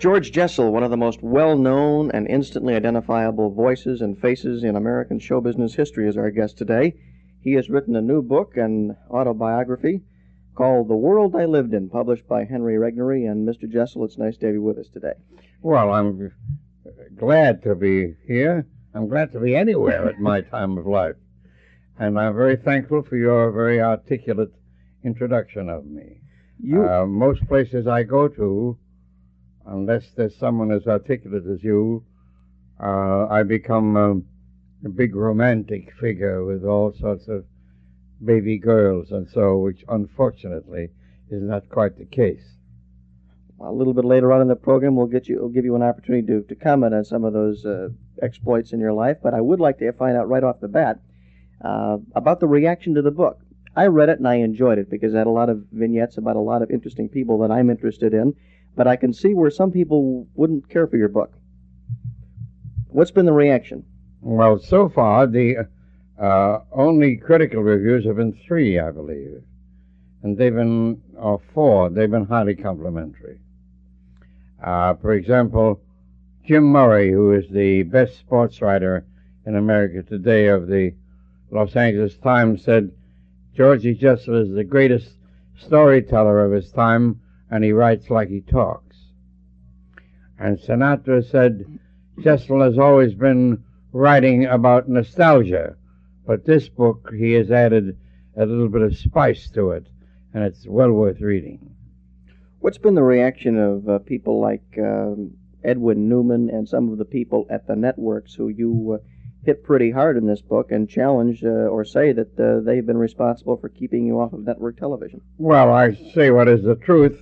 George Jessel, one of the most well-known and instantly identifiable voices and faces in American show business history, is our guest today. He has written a new book, an autobiography, called The World I Lived In, published by Henry Regnery. And Mr. Jessel, it's nice to have you with us today. Well, I'm glad to be here. I'm glad to be anywhere at my time of life. And I'm very thankful for your very articulate introduction of me. Most places I go to, unless there's someone as articulate as you, I become a big romantic figure with all sorts of baby girls and so, which unfortunately is not quite the case. A little bit later on in the program, we'll give you an opportunity to comment on some of those exploits in your life, but I would like to find out right off the bat about the reaction to the book. I read it and I enjoyed it because it had a lot of vignettes about a lot of interesting people that I'm interested in, but I can see where some people wouldn't care for your book. What's been the reaction? Well, so far, the only critical reviews have been 3, I believe, and they've been, or 4, they've been highly complimentary. For example, Jim Murray, who is the best sports writer in America today of the Los Angeles Times, said, Georgie Jessel is the greatest storyteller of his time, and he writes like he talks. And Sinatra said, Jessel has always been writing about nostalgia, but this book he has added a little bit of spice to it, and it's well worth reading. What's been the reaction of people like Edwin Newman and some of the people at the networks who you hit pretty hard in this book and challenge or say that they've been responsible for keeping you off of network television? Well, I say what is the truth.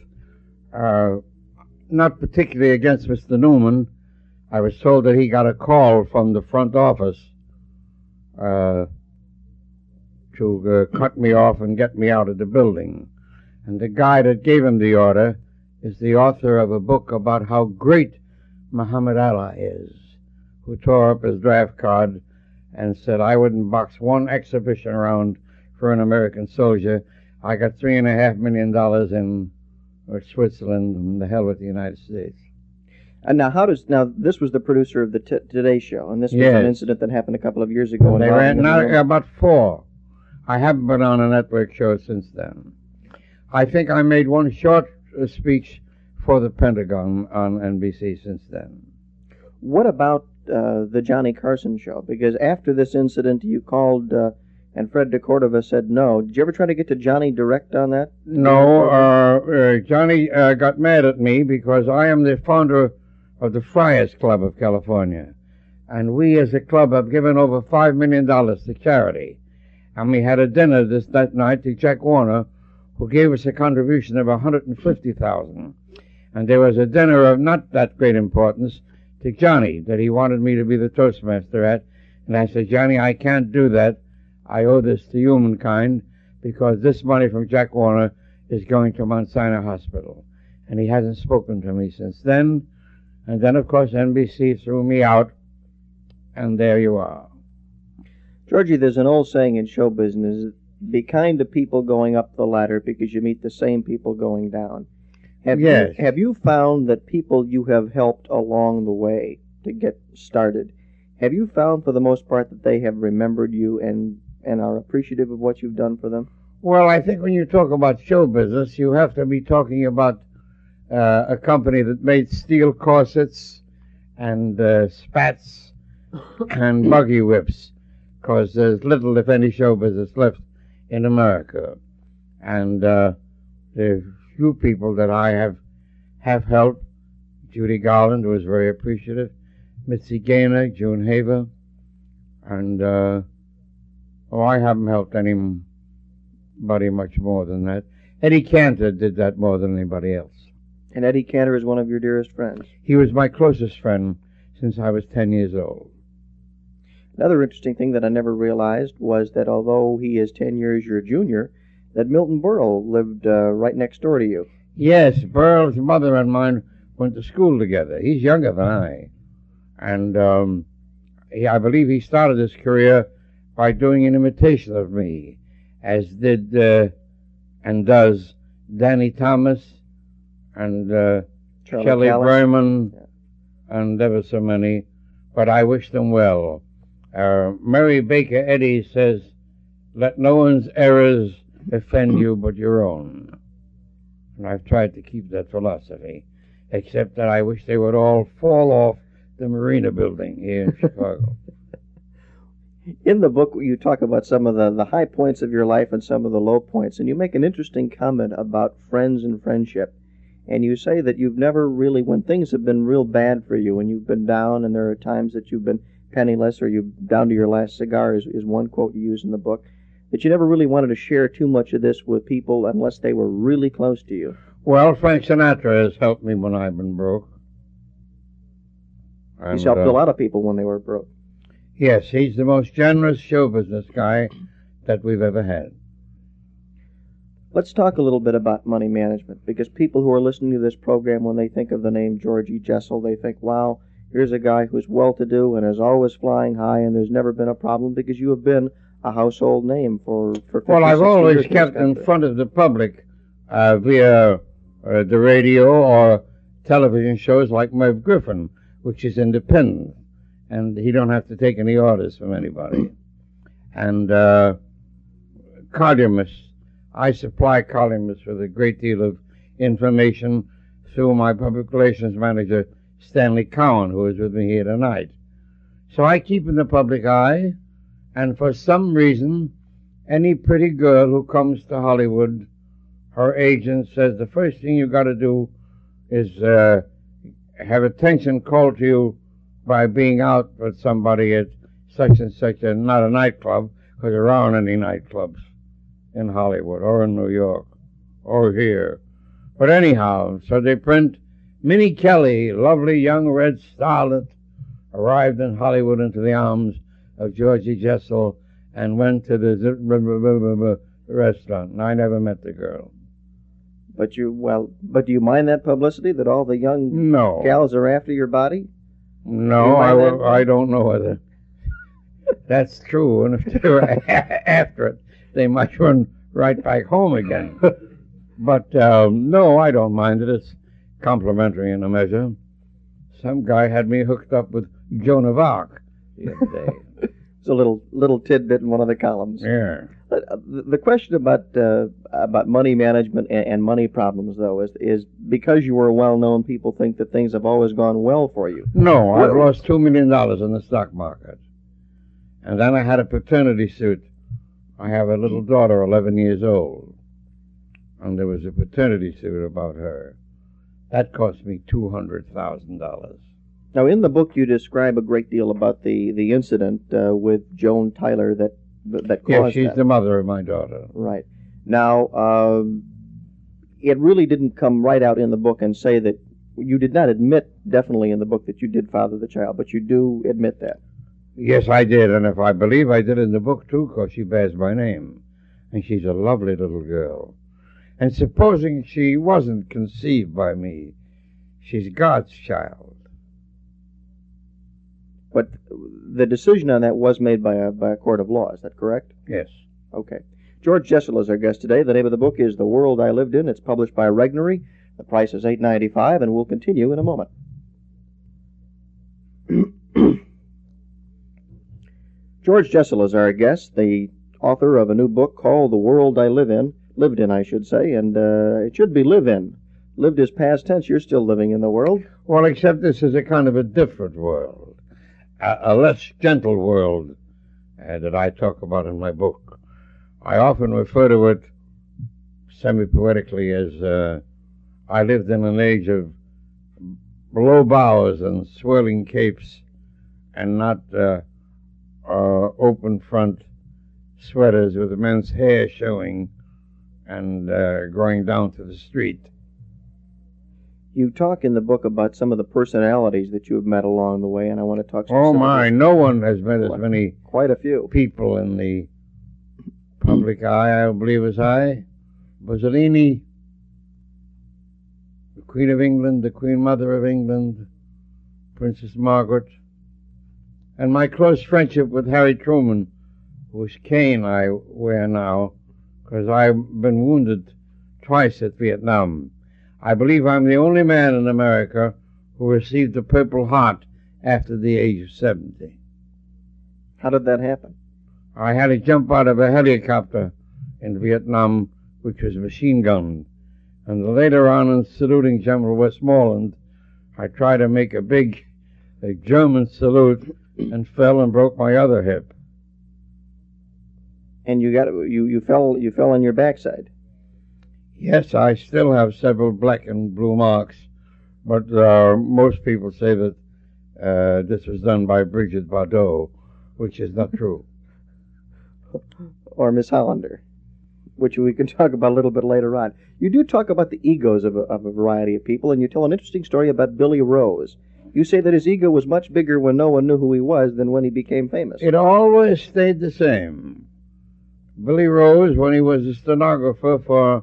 Not particularly against Mr. Newman. I was told that he got a call from the front office to cut me off and get me out of the building. And the guy that gave him the order is the author of a book about how great Muhammad Ali is, who tore up his draft card and said, I wouldn't box one exhibition round for an American soldier. I got $3.5 million in Switzerland, and the hell with the United States. And now this was the producer of the Today Show, and this was an incident that happened a couple of years ago. They ran about 4. I haven't been on a network show since then. I think I made one short speech for the Pentagon on NBC since then. What about the Johnny Carson show? Because after this incident, you called, and Fred DeCordova said no. Did you ever try to get to Johnny direct on that? No. Johnny got mad at me because I am the founder of the Friars Club of California. And we as a club have given over $5 million to charity. And we had a dinner that night to Jack Warner, who gave us a contribution of $150,000. And there was a dinner of not that great importance to Johnny that he wanted me to be the Toastmaster at. And I said, Johnny, I can't do that. I owe this to humankind because this money from Jack Warner is going to Mount Sinai Hospital. And he hasn't spoken to me since then. And then, of course, NBC threw me out, and there you are. Georgie, there's an old saying in show business, be kind to people going up the ladder because you meet the same people going down. Have you found that people you have helped along the way to get started, have you found for the most part that they have remembered you and are appreciative of what you've done for them? Well, I think when you talk about show business, you have to be talking about a company that made steel corsets and spats and buggy whips, because there's little, if any, show business left in America. And there's few people that I have helped. Judy Garland was very appreciative. Mitzi Gaynor, June Haver, and I haven't helped anybody much more than that. Eddie Cantor did that more than anybody else. And Eddie Cantor is one of your dearest friends. He was my closest friend since I was 10 years old. Another interesting thing that I never realized was that although he is 10 years your junior, that Milton Berle lived right next door to you. Yes, Berle's mother and mine went to school together. He's younger than I. And I believe he started his career by doing an imitation of me, as did and does Danny Thomas and Shelley Callis. Berman, Yeah. and ever so many, but I wish them well. Mary Baker Eddy says, "Let no one's errors offend you but your own." And I've tried to keep that philosophy, except that I wish they would all fall off the Marina building here in Chicago. In the book, you talk about some of the high points of your life and some of the low points, and you make an interesting comment about friends and friendship. And you say that you've never really, when things have been real bad for you, and you've been down, and there are times that you've been penniless, or you're down to your last cigar, is one quote you use in the book, that you never really wanted to share too much of this with people unless they were really close to you. Well, Frank Sinatra has helped me when I've been broke. He's helped a lot of people when they were broke. Yes, he's the most generous show business guy that we've ever had. Let's talk a little bit about money management, because people who are listening to this program, when they think of the name George E. Jessel, they think, wow, here's a guy who's well-to-do and is always flying high, and there's never been a problem, because you have been a household name for 50, Well, I've 60 always years kept in this in country. front of the public via the radio or television shows like Merv Griffin, which is independent, and he don't have to take any orders from anybody. And columnists, I supply columnists with a great deal of information through my public relations manager, Stanley Cowan, who is with me here tonight. So I keep in the public eye, and for some reason, any pretty girl who comes to Hollywood, her agent says the first thing you got to do is have attention called to you by being out with somebody at such and such not a nightclub, because there aren't any nightclubs in Hollywood or in New York or here. But anyhow, so they print Minnie Kelly, lovely young red starlet, arrived in Hollywood into the arms of Georgie Jessel and went to the restaurant. And I never met the girl. But do you mind that publicity, that all the young No. gals are after your body? No, mind that? I don't know whether that's true. And if they were after it, they might run right back home again. But no, I don't mind it. It's complimentary in a measure. Some guy had me hooked up with Joan of Arc the other day. It's a little tidbit in one of the columns. Yeah. The question about money management and money problems, though, is because you were well known, people think that things have always gone well for you. No, I've lost $2 million in the stock market. And then I had a paternity suit. I have a little daughter, 11 years old. And there was a paternity suit about her. That cost me $200,000. Now, in the book, you describe a great deal about the incident with Joan Tyler that caused Yeah, she's that. the mother of my daughter. Right. Now, it really didn't come right out in the book and say that you did not admit definitely in the book that you did father the child, but you do admit that. Yes, I did, and if I believe I did in the book, too, because she bears my name. And she's a lovely little girl. And supposing she wasn't conceived by me, she's God's child. But the decision on that was made by a court of law, is that correct? Yes. Okay. George Jessel is our guest today. The name of the book is The World I Lived In. It's published by Regnery. The price is $8.95, and we'll continue in a moment. George Jessel is our guest, the author of a new book called The World I Lived in, I should say, and it should be live in. Lived is past tense. You're still living in the world. Well, except this is a kind of a different world, a less gentle world that I talk about in my book. I often refer to it semi-poetically as I lived in an age of low bows and swirling capes and not open front sweaters with men's hair showing and going down to the street. You talk in the book about some of the personalities that you have met along the way, and I want to talk Oh specifically. my, no one has met as many Quite a few. people in the public eye, I believe, as I. Mussolini, the Queen of England, the Queen Mother of England, Princess Margaret, and my close friendship with Harry Truman, whose cane I wear now, because I've been wounded twice at Vietnam. I believe I'm the only man in America who received the Purple Heart after the age of 70. How did that happen? I had to jump out of a helicopter in Vietnam, which was machine gunned. And later on, in saluting General Westmoreland, I tried to make a German salute and fell and broke my other hip. And you fell on your backside. Yes, I still have several black and blue marks, but most people say that this was done by Brigitte Bardot, which is not true. Or Miss Hollander, which we can talk about a little bit later on. You do talk about the egos of a variety of people, and you tell an interesting story about Billy Rose. You say that his ego was much bigger when no one knew who he was than when he became famous. It always stayed the same. Billy Rose, when he was a stenographer for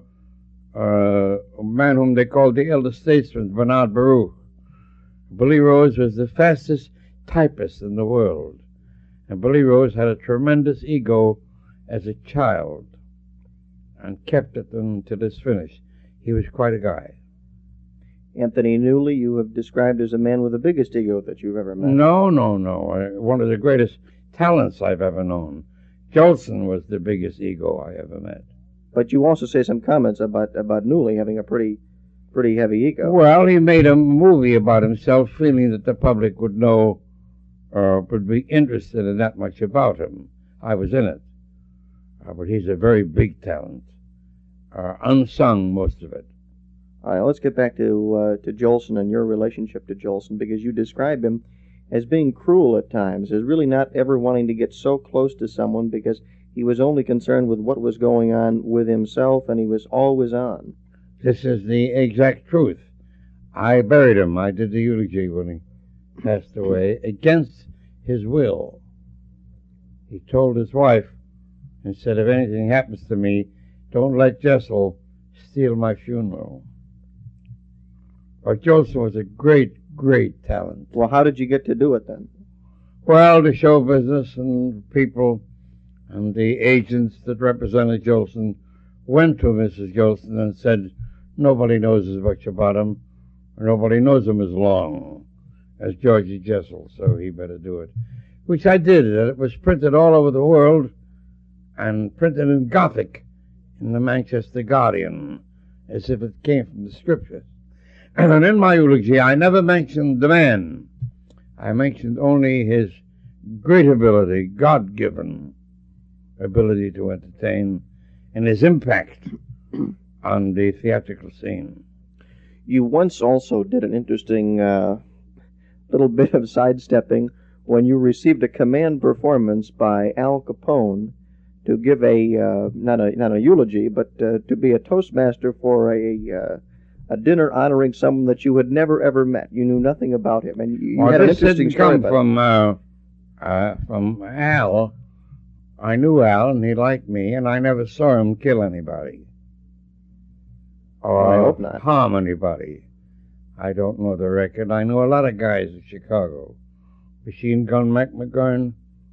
a man whom they called the elder statesman, Bernard Baruch, Billy Rose was the fastest typist in the world. And Billy Rose had a tremendous ego as a child and kept it until it's finished. He was quite a guy. Anthony Newley, you have described as a man with the biggest ego that you've ever met. No. One of the greatest talents I've ever known. Jolson was the biggest ego I ever met. But you also say some comments about Newley having a pretty heavy ego. Well, he made a movie about himself, feeling that the public would know or would be interested in that much about him. I was in it. But he's a very big talent. Unsung, most of it. All right, let's get back to Jolson and your relationship to Jolson, because you describe him as being cruel at times, as really not ever wanting to get so close to someone because he was only concerned with what was going on with himself, and he was always on. This is the exact truth. I buried him. I did the eulogy when he passed away, against his will. He told his wife, and said, if anything happens to me, don't let Jessel steal my funeral. But Jolson was a great, great talent. Well, how did you get to do it then? Well, the show business and people and the agents that represented Jolson went to Mrs. Jolson and said, nobody knows as much about him, or nobody knows him as long as Georgie Jessel, so he better do it. Which I did, and it was printed all over the world, and printed in Gothic in the Manchester Guardian, as if it came from the scriptures. And in my eulogy, I never mentioned the man. I mentioned only his great ability, God-given ability to entertain, and his impact on the theatrical scene. You once also did an interesting little bit of sidestepping when you received a command performance by Al Capone to give not a eulogy, but to be a toastmaster for a dinner honoring someone that you had never ever met. You knew nothing about him, and you had an interesting story about it. From Al. I knew Al, and he liked me, and I never saw him kill anybody or I hope not. harm anybody. I don't know the record. I know a lot of guys in Chicago. Machine Gun Mac McGurn,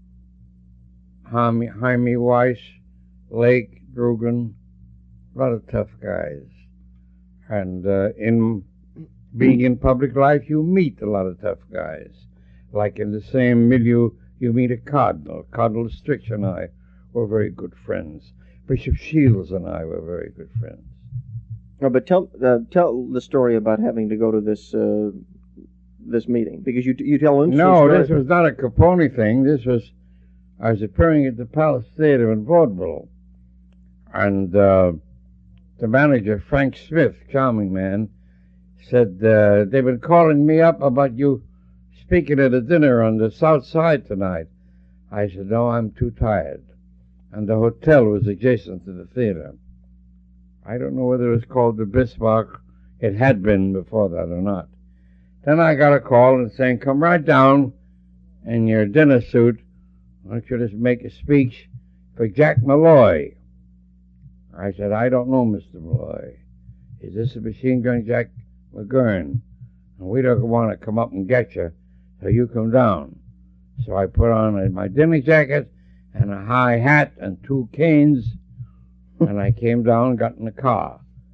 Jaime Weiss, Lake, Drugan, a lot of tough guys. And in being in public life, you meet a lot of tough guys. Like in the same milieu, you meet a cardinal. Cardinal Strix and I were very good friends. Bishop Shields and I were very good friends. No, but tell the story about having to go to this meeting, because you tell an interesting story. No, this was not a Capone thing. I was appearing at the Palace Theater in vaudeville, and the manager, Frank Smith, charming man, said, they've been calling me up about you speaking at a dinner on the South Side tonight. I said, no, I'm too tired. And the hotel was adjacent to the theater. I don't know whether it was called the Bismarck. It had been before that or not. Then I got a call and saying, come right down in your dinner suit. Why don't you just make a speech for Jack Malloy? I said, I don't know, Mr. Malloy. Is this a Machine Gun Jack McGurn? And we don't want to come up and get you, so you come down. So I put on my dinner jacket and a high hat and 2 canes, and I came down and got in the car.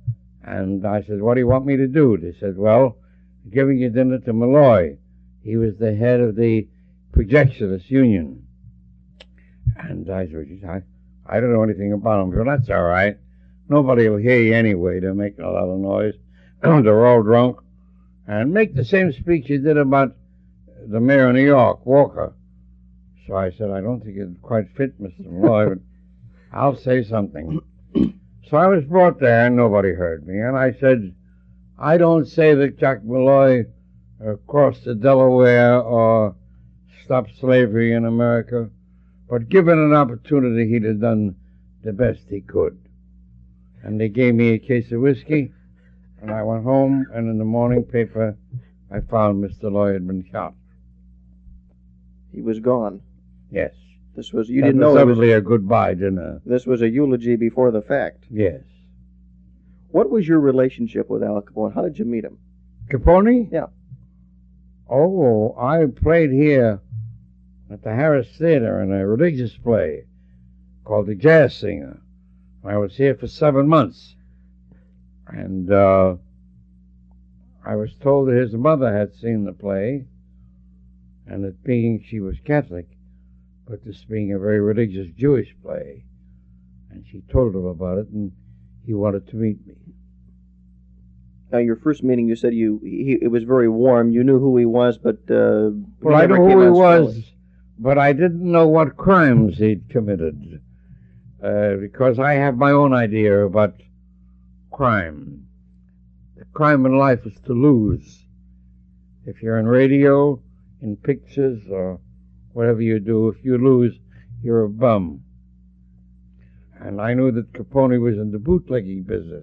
And I said, what do you want me to do? They said, well, giving you dinner to Malloy. He was the head of the Projectionist Union. And I said, I don't know anything about him. Well, that's all right. Nobody will hear you anyway. They're making a lot of noise. They're all drunk. And make the same speech you did about the mayor of New York, Walker. So I said, I don't think it quite fit Mr. Malloy, but I'll say something. So I was brought there, and nobody heard me. And I said, I don't say that Jack Malloy crossed the Delaware or stopped slavery in America, but given an opportunity, he'd have done the best he could. And they gave me a case of whiskey, and I went home, and in the morning paper, I found Mr. Loy had been shot. He was gone. Yes. This was, you didn't know it was a goodbye dinner. This was a eulogy before the fact. Yes. What was your relationship with Al Capone? How did you meet him? Capone? Yeah. Oh, I played here at the Harris Theater in a religious play called The Jazz Singer. I was here for 7 months. And I was told that his mother had seen the play, and that being she was Catholic, but this being a very religious Jewish play, and she told him about it, and he wanted to meet me. Now, your first meeting, you said it was very warm. You knew who he was, but well, I knew who he was, but I didn't know what crimes he'd committed, because I have my own idea about crime. The crime in life is to lose. If you're in radio, in pictures, or whatever you do, if you lose, you're a bum. And I knew that Capone was in the bootlegging business,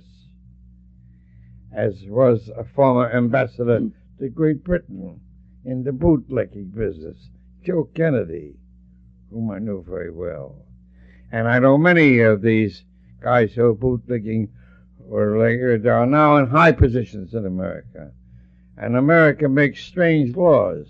as was a former ambassador to Great Britain in the bootlegging business, Joe Kennedy, whom I knew very well. And I know many of these guys who are bootlegging they are now in high positions in America. And America makes strange laws.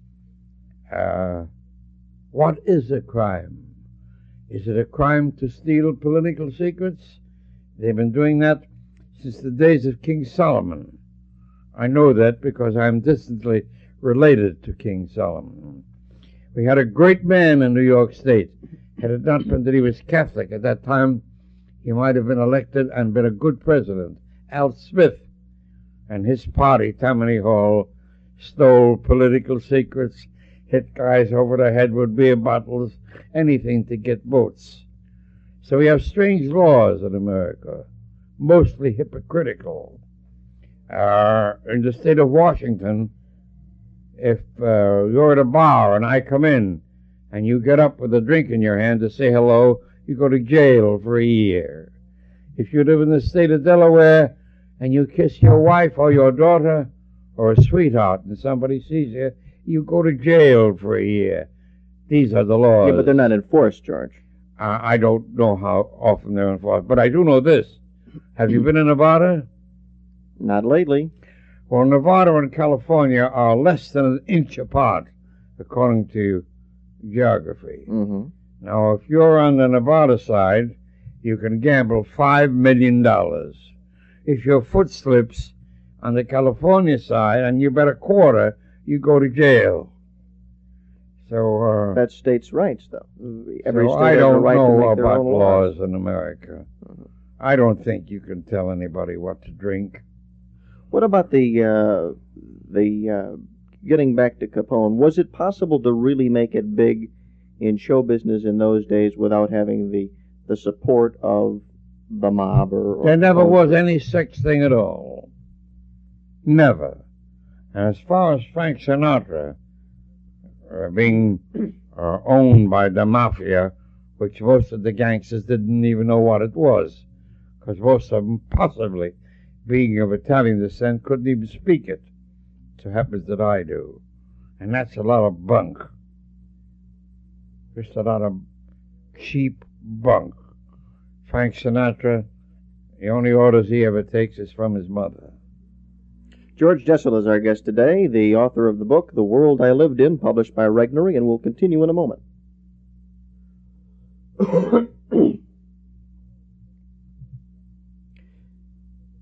What is a crime? Is it a crime to steal political secrets? They've been doing that since the days of King Solomon. I know that because I'm distantly related to King Solomon. We had a great man in New York State. Had it not been that he was Catholic at that time, he might have been elected and been a good president. Al Smith and his party, Tammany Hall, stole political secrets, hit guys over the head with beer bottles, anything to get votes. So we have strange laws in America, mostly hypocritical. In the state of Washington, if you're at a bar and I come in and you get up with a drink in your hand to say hello, you go to jail for a year. If you live in the state of Delaware and you kiss your wife or your daughter or a sweetheart and somebody sees you, you go to jail for a year. These are the laws. Yeah, but they're not enforced, George. I don't know how often they're enforced, but I do know this. Have you been in Nevada? Not lately. Well, Nevada and California are less than an inch apart, according to geography. Mm-hmm. Now, if you're on the Nevada side, you can gamble $5 million. If your foot slips on the California side and you bet a quarter, you go to jail. So that's states' rights, though. Every so state I has a don't right to know make their about own laws in America. Mm-hmm. I don't think you can tell anybody what to drink. What about the getting back to Capone? Was it possible to really make it big in show business in those days without having the support of the mob? Or there never was any such thing at all. Never. And as far as Frank Sinatra being owned by the mafia, which most of the gangsters didn't even know what it was, because most of them, possibly being of Italian descent, couldn't even speak it. So happens that I do. And that's a lot of bunk. Just a lot of cheap bunk. Frank Sinatra, the only orders he ever takes is from his mother. George Jessel is our guest today, the author of the book, The World I Lived In, published by Regnery, and we'll continue in a moment.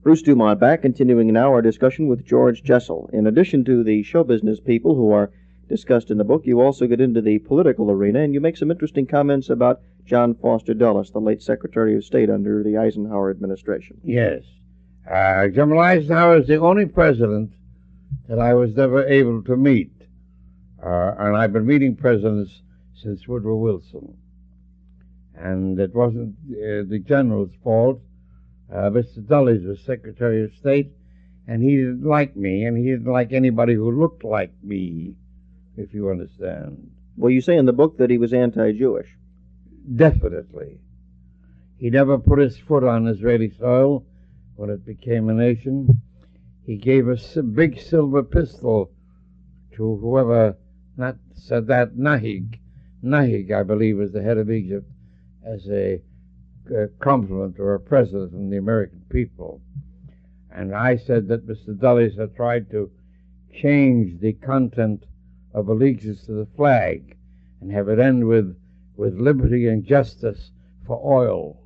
Bruce Dumont back, continuing now our discussion with George Jessel. In addition to the show business people who are discussed in the book, you also get into the political arena, and you make some interesting comments about John Foster Dulles, the late Secretary of State under the Eisenhower administration. Yes. General Eisenhower is the only president that I was never able to meet. And I've been meeting presidents since Woodrow Wilson. And it wasn't the general's fault. Mr. Dulles was Secretary of State, and he didn't like me, and he didn't like anybody who looked like me, if you understand. Well, you say in the book that he was anti-Jewish. Definitely. He never put his foot on Israeli soil when it became a nation. He gave a big silver pistol to whoever, not Sadat Nahig. Nahig, I believe, was the head of Egypt, as a compliment or a present from the American people. And I said that Mr. Dulles had tried to change the content of allegiance to the flag and have it end with liberty and justice for oil.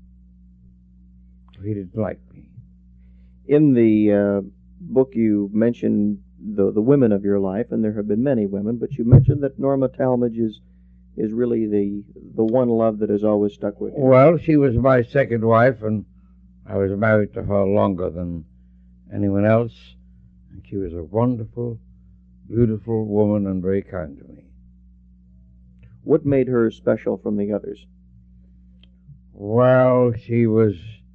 He didn't like me. In the book you mentioned the women of your life, and there have been many women, but you mentioned that Norma Talmadge is really the one love that has always stuck with you. Well, she was my second wife, and I was married to her longer than anyone else. And she was a wonderful, beautiful woman and very kind to me. What made her special from the others? Well, she was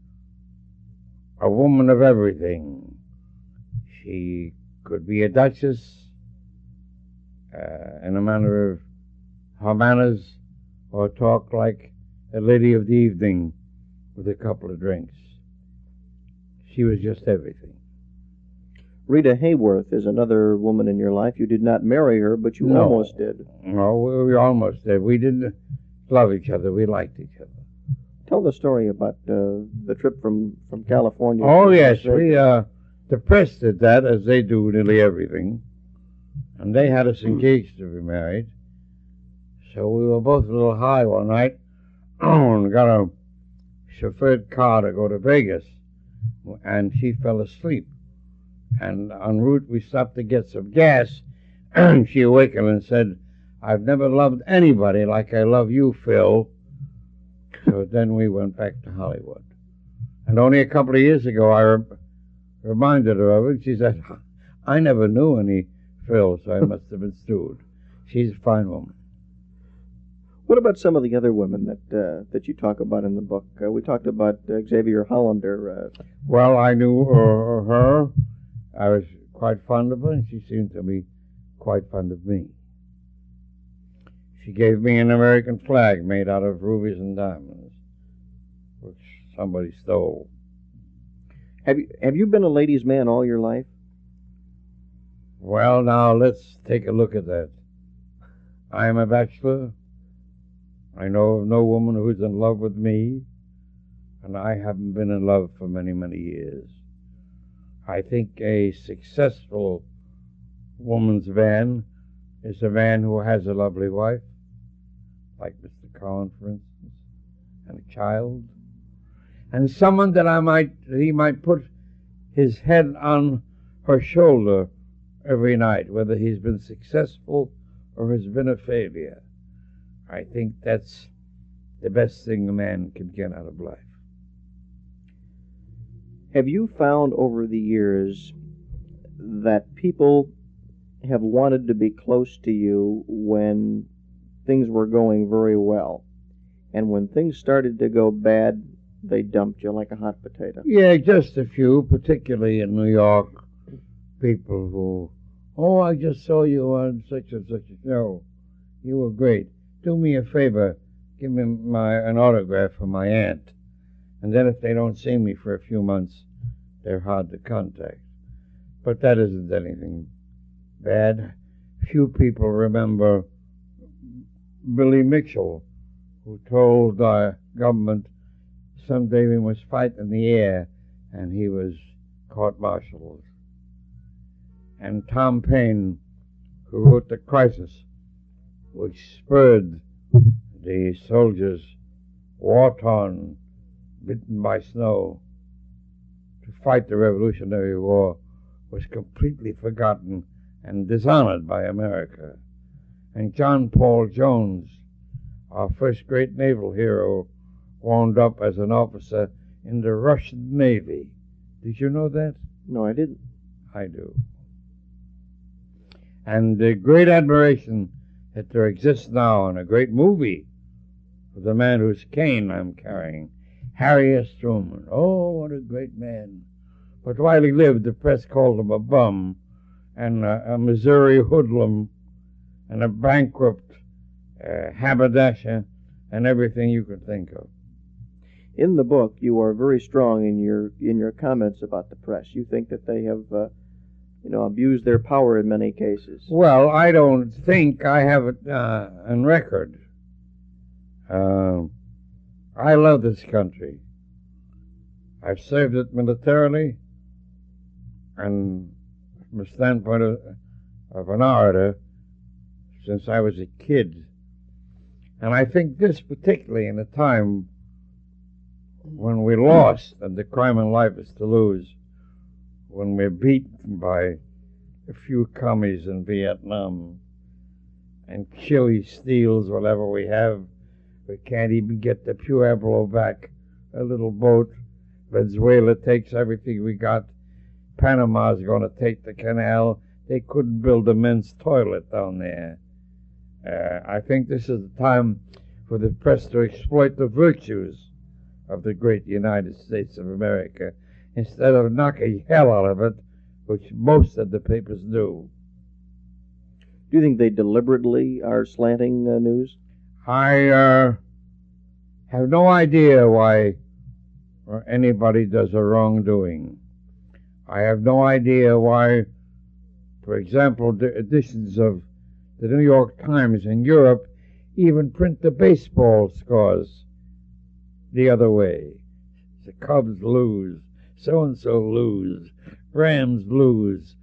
a woman of everything. She could be a duchess in a manner of her manners, or talk like a lady of the evening with a couple of drinks. She was just everything. Rita Hayworth is another woman in your life. You did not marry her, but you almost did. No, we almost did. We didn't love each other. We liked each other. Tell the story about the trip from California. Oh, yes. The press did that, as they do nearly everything. And they had us engaged to be married. So we were both a little high one night and got a chauffeured car to go to Vegas. And she fell asleep. And en route we stopped to get some gas. And she awakened and said, "I've never loved anybody like I love you, Phil." So then we went back to Hollywood. And only a couple of years ago I reminded her of it. She said, "I never knew any Phil, so I must have been stewed." She's a fine woman. What about some of the other women that you talk about in the book? We talked about Xavier Hollander. Well, I knew her. I was quite fond of her, and she seemed to be quite fond of me. She gave me an American flag made out of rubies and diamonds, which somebody stole. Have you been a ladies' man all your life? Well, now let's take a look at that. I am a bachelor. I know of no woman who's in love with me, and I haven't been in love for many, many years. I think a successful woman's man is a man who has a lovely wife, like Mr. Cowan, for instance, and a child, and someone that he might put his head on her shoulder every night, whether he's been successful or has been a failure. I think that's the best thing a man can get out of life. Have you found over the years that people have wanted to be close to you when things were going very well, and when things started to go bad, they dumped you like a hot potato? Yeah, just a few, particularly in New York. People who, "Oh, I just saw you on such and such a show. You were great. Do me a favor, give me an autograph for my aunt." And then if they don't see me for a few months, they're hard to contact. But that isn't anything bad. Few people remember Billy Mitchell, who told our government someday we must fight in the air, and he was court-martialed. And Tom Paine, who wrote The Crisis, which spurred the soldiers, war-torn, bitten by snow, to fight the Revolutionary War was completely forgotten and dishonored by America. And John Paul Jones, our first great naval hero, wound up as an officer in the Russian Navy. Did you know that? No, I didn't. I do. And the great admiration that there exists now in a great movie for the man whose cane I'm carrying, Harry S. Truman. Oh, what a great man. But while he lived, the press called him a bum and a Missouri hoodlum and a bankrupt haberdasher and everything you could think of. In the book, you are very strong in your comments about the press. You think that they have, abused their power in many cases. Well, I don't think I have it on record. I love this country. I've served it militarily, and from the standpoint of an orator, since I was a kid. And I think this particularly in a time when we lost, and the crime in life is to lose, when we're beaten by a few commies in Vietnam, and Chile steals whatever we have. We can't even get the Pueblo back, a little boat. Venezuela takes everything we got. Panama's going to take the canal. They couldn't build a men's toilet down there. I think this is the time for the press to exploit the virtues of the great United States of America instead of knocking hell out of it, which most of the papers do. Do you think they deliberately are slanting news? I have no idea why anybody does a wrongdoing. I have no idea why, for example, the editions of the New York Times in Europe even print the baseball scores the other way. The Cubs lose, so-and-so lose, Rams lose.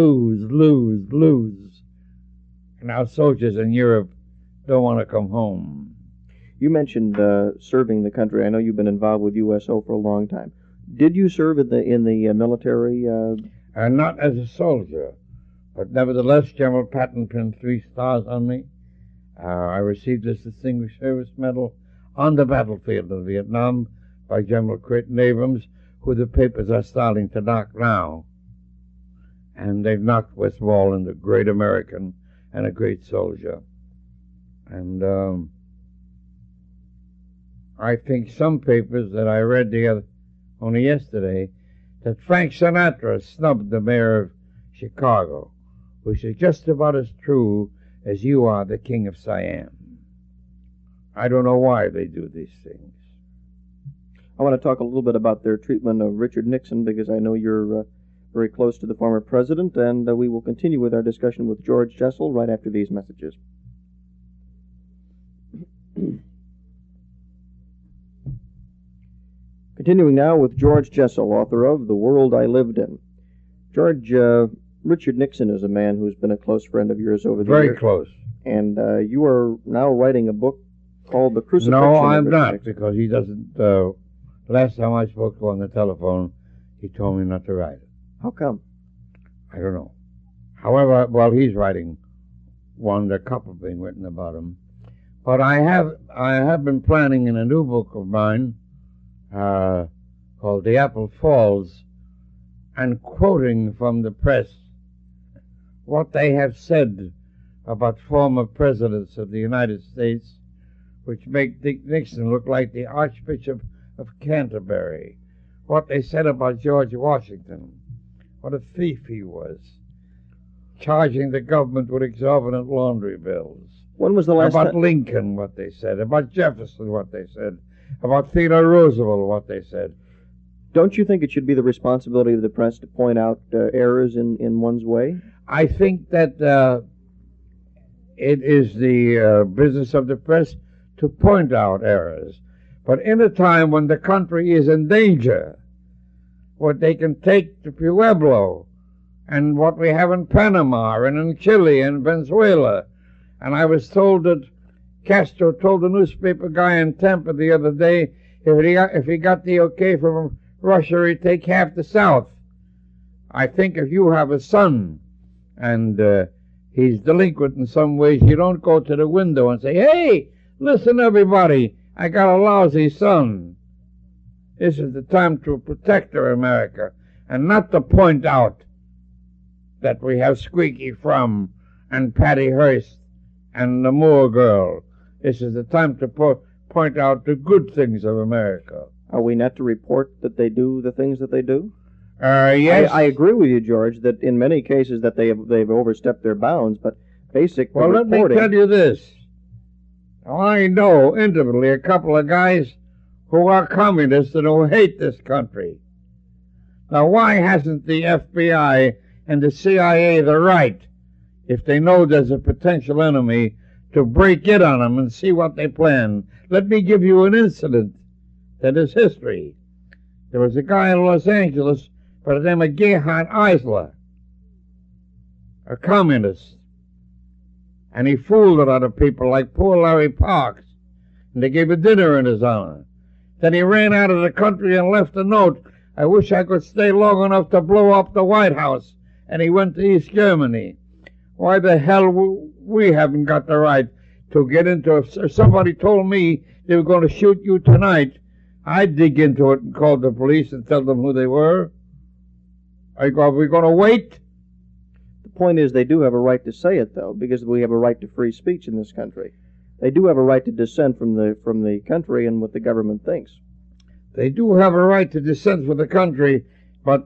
And our soldiers in Europe don't want to come home. You mentioned serving the country. I know you've been involved with USO for a long time. Did you serve in the military? Not as a soldier, but nevertheless, General Patton pinned 3 stars on me. I received this Distinguished Service Medal on the battlefield of Vietnam by General Creighton Abrams, who the papers are starting to knock now. And they've knocked Westfall into a great American and a great soldier. And I think some papers that I read only yesterday, that Frank Sinatra snubbed the mayor of Chicago, which is just about as true as you are the king of Siam. I don't know why they do these things. I want to talk a little bit about their treatment of Richard Nixon, because I know you're very close to the former president, and we will continue with our discussion with George Jessel right after these messages. Continuing now with George Jessel, author of The World I Lived In. George, Richard Nixon is a man who's been a close friend of yours over the years. Very close. And you are now writing a book called The Crucifixion No, of I'm Richard not, Nixon. because he doesn't. Last time I spoke to him on the telephone, he told me not to write it. How come? I don't know. However, well, he's writing one, there are a couple being written about him. But I have been planning in a new book of mine called The Apple Falls, and quoting from the press what they have said about former presidents of the United States, which make Dick Nixon look like the Archbishop of Canterbury, what they said about George Washington, what a thief he was, charging the government with exorbitant laundry bills. When was the last About time? Lincoln, what they said, about Jefferson, what they said, about Theodore Roosevelt, what they said. Don't you think it should be the responsibility of the press to point out errors in one's way? I think that it is the business of the press to point out errors. But in a time when the country is in danger, what they can take to Pueblo, and what we have in Panama, and in Chile, and Venezuela. And I was told that Castro told the newspaper guy in Tampa the other day, if he got the okay from Russia would take half the South. I think if you have a son and he's delinquent in some ways, you don't go to the window and say, "Hey, listen, everybody, I got a lousy son." This is the time to protect our America, and not to point out that we have Squeaky Fromm and Patty Hearst and the Moore girl. This is the time to point out the good things of America. Are we not to report that they do the things that they do? Yes. I agree with you, George, that in many cases that they've overstepped their bounds, but basic Well, reporting... let me tell you this. I know intimately a couple of guys who are communists and who hate this country. Now, why hasn't the FBI and the CIA the right, if they know there's a potential enemy, to break in on them and see what they plan? Let me give you an incident that is history. There was a guy in Los Angeles by the name of Gerhard Eisler, a communist, and he fooled a lot of people like poor Larry Parks, and they gave a dinner in his honor. Then he ran out of the country and left a note, "I wish I could stay long enough to blow up the White House," and he went to East Germany. Why the hell we haven't got the right to get into it? If somebody told me they were going to shoot you tonight, I'd dig into it and call the police and tell them who they were. Are we going to wait? The point is they do have a right to say it, though, because we have a right to free speech in this country. They do have a right to dissent from the country and what the government thinks. They do have a right to dissent from the country, but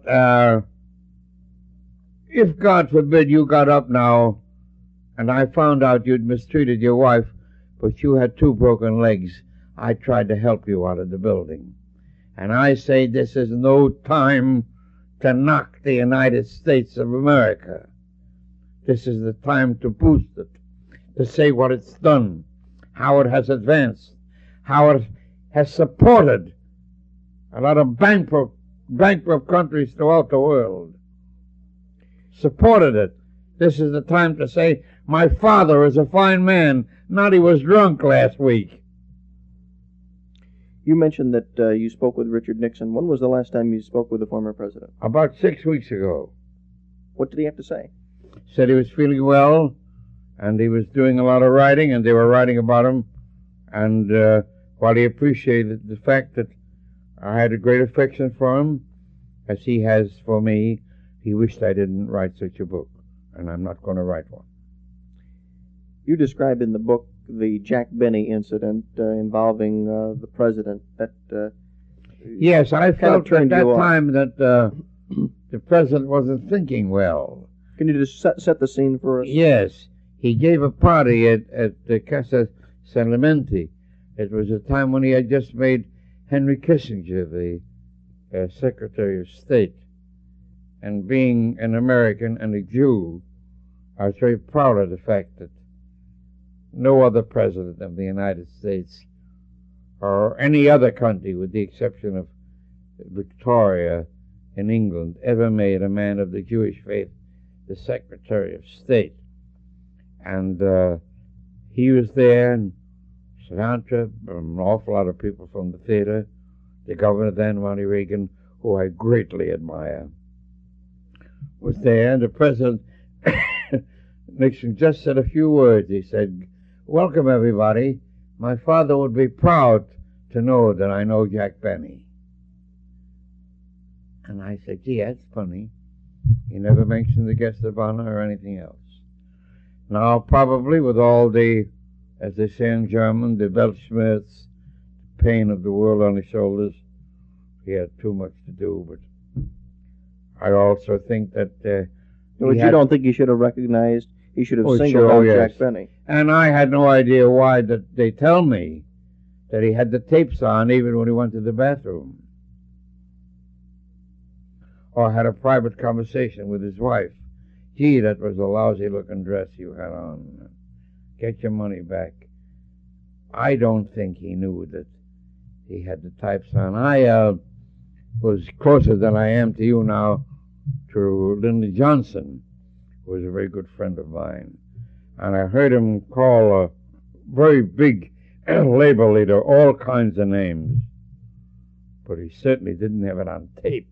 if, God forbid, you got up now and I found out you'd mistreated your wife, but you had 2 broken legs, I tried to help you out of the building. And I say this is no time to knock the United States of America. This is the time to boost it, to say what it's done, how it has advanced, how it has supported a lot of bankrupt countries throughout the world. Supported it. This is the time to say, my father is a fine man, not he was drunk last week. You mentioned that you spoke with Richard Nixon. When was the last time you spoke with the former president? About 6 weeks ago. What did he have to say? Said he was feeling well, and he was doing a lot of writing, and they were writing about him. And while he appreciated the fact that I had a great affection for him, as he has for me, he wished I didn't write such a book, and I'm not going to write one. You describe in the book the Jack Benny incident involving the president. Yes, I felt at that time that the president wasn't thinking well. Can you just set the scene for us? Yes. He gave a party at the Casa Salamenti. It was a time when he had just made Henry Kissinger the Secretary of State. And being an American and a Jew, I was very proud of the fact that no other president of the United States or any other country, with the exception of Victoria in England, ever made a man of the Jewish faith the Secretary of State. And he was there, and Sinatra, an awful lot of people from the theater, the governor then, Ronnie Reagan, who I greatly admire, was there, and the president, Nixon, just said a few words. He said, "Welcome, everybody. My father would be proud to know that I know Jack Benny." And I said, "Gee, that's funny. He never mentioned the guest of honor or anything else." Now, probably with all the, as they say in German, the Weltschmerz, the pain of the world on his shoulders, he had too much to do. But I also think that But you don't think he should have recognized, he should have singled sure, out yes. Jack Benny? And I had no idea why that they tell me that he had the tapes on even when he went to the bathroom, or had a private conversation with his wife. "Gee, that was a lousy-looking dress you had on. Get your money back." I don't think he knew that he had the types on. I was closer than I am to you now to Lyndon Johnson, who was a very good friend of mine. And I heard him call a very big labor leader all kinds of names. but he certainly didn't have it on tape.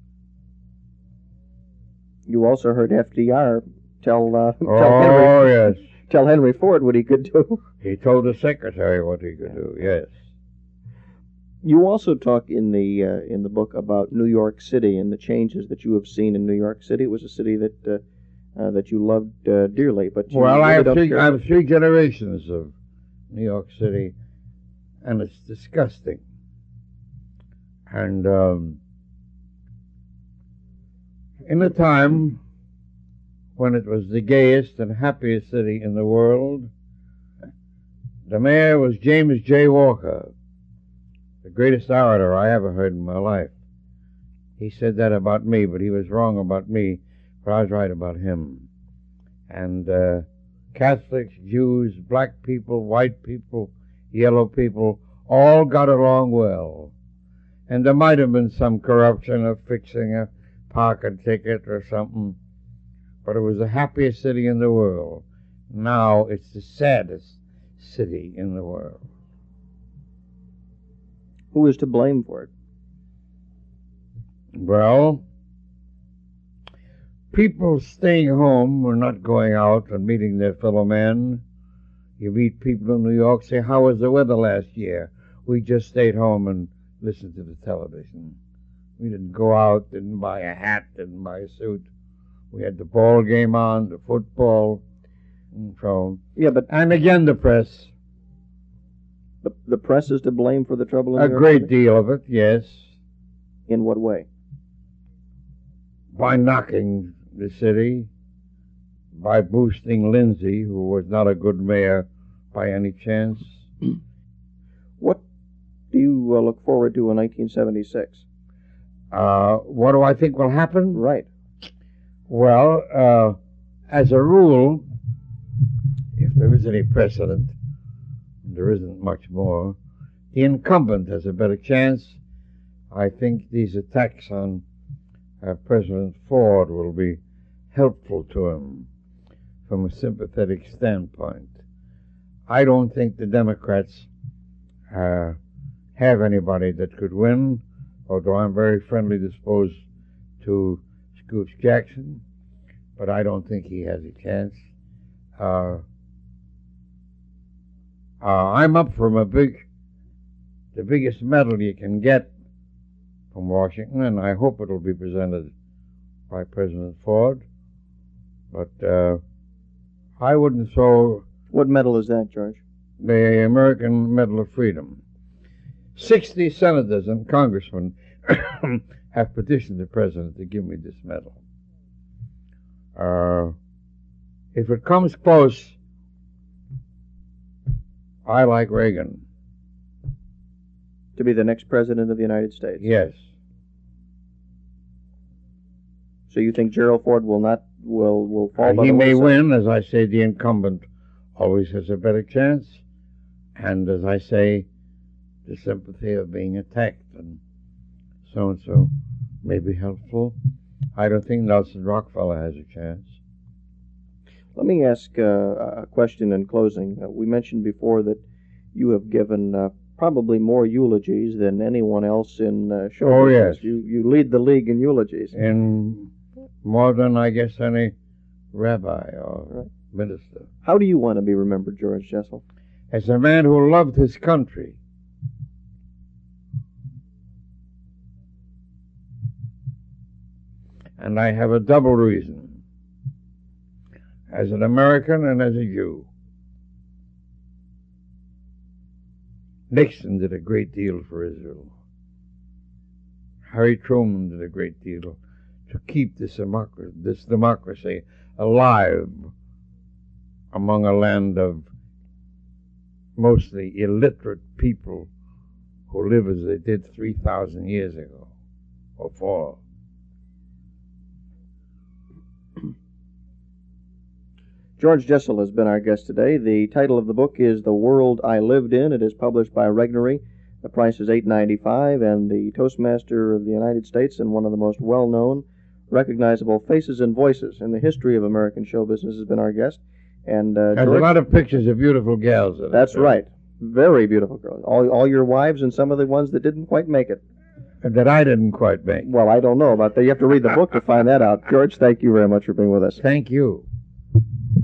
You also heard FDR tell Yes. tell Henry Ford what he could do. He told the secretary what he could do, yes. You also talk in the book about New York City and the changes that you have seen in New York City. It was a city that you loved dearly, but you Well, really I have three generations of New York City, and it's disgusting. And in a time when it was the gayest and happiest city in the world, the mayor was James J. Walker, the greatest orator I ever heard in my life. He said that about me, but he was wrong about me, but I was right about him. And Catholics, Jews, black people, white people, yellow people, all got along well. And there might have been some corruption of fixing a parking ticket or something, but it was the happiest city in the world. Now it's the saddest city in the world. Who is to blame for it? Well, people staying home or not going out and meeting their fellow men. You meet people in New York, say, how was the weather last year? We just stayed home and listened to the television. We didn't go out, didn't buy a hat, didn't buy a suit. We had the ball game on, the football, and so. Yeah, but and again, the press. The press is to blame for the trouble in A New York great City? deal of it, yes. In what way? By knocking the city, by boosting Lindsay, who was not a good mayor by any chance. What do you look forward to in 1976? What do I think will happen? Right. Well, as a rule, if there is any precedent, there isn't much more, the incumbent has a better chance. I think these attacks on President Ford will be helpful to him from a sympathetic standpoint. I don't think the Democrats have anybody that could win, although I'm very friendly disposed to Scoots Jackson, but I don't think he has a chance. I'm up for the biggest medal you can get from Washington, and I hope it'll be presented by President Ford. But I wouldn't throw... What medal is that, George? The American Medal of Freedom. 60 senators and congressmen have petitioned the president to give me this medal. If it comes close, I like Reagan. To be the next president of the United States? Yes. So you think Gerald Ford will fall by He the may wayside? win. As I say, the incumbent always has a better chance. And as I say, the sympathy of being attacked and so may be helpful. I don't think Nelson Rockefeller has a chance. Let me ask a question in closing. We mentioned before that you have given probably more eulogies than anyone else in show Oh, business. yes. You lead the league in eulogies. In more than, I guess, any rabbi or minister. How do you want to be remembered, George Jessel? As a man who loved his country. And I have a double reason. As an American and as a Jew. Nixon did a great deal for Israel. Harry Truman did a great deal to keep this democracy alive among a land of mostly illiterate people who live as they did 3,000 years ago or 4. George Jessel has been our guest today. The title of the book is The World I Lived In. It is published by Regnery. The price is $8.95, and the Toastmaster of the United States and one of the most well-known, recognizable faces and voices in the history of American show business has been our guest. And There's George, a lot of pictures of beautiful gals in it. that's right. Very beautiful girls. All your wives and some of the ones that didn't quite make it. that I didn't quite make. Well, I don't know about that. You have to read the book to find that out. George, thank you very much for being with us. Thank you.